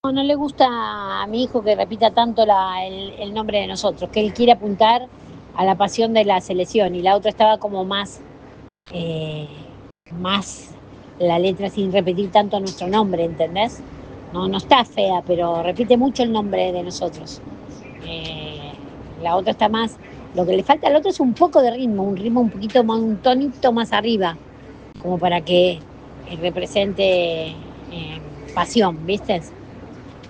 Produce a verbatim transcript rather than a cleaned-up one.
hijo, no le gusta a mi hijo que repita tanto la, el, el nombre de nosotros, que él quiere apuntar a la pasión de la selección y la otra estaba como más, eh, más la letra sin repetir tanto nuestro nombre, ¿entendés? No, no está fea, pero repite mucho el nombre de nosotros. Eh, la otra está más, lo que le falta al otro es un poco de ritmo, un ritmo un poquito más, un tonito más arriba, como para que eh, represente eh, pasión, ¿viste?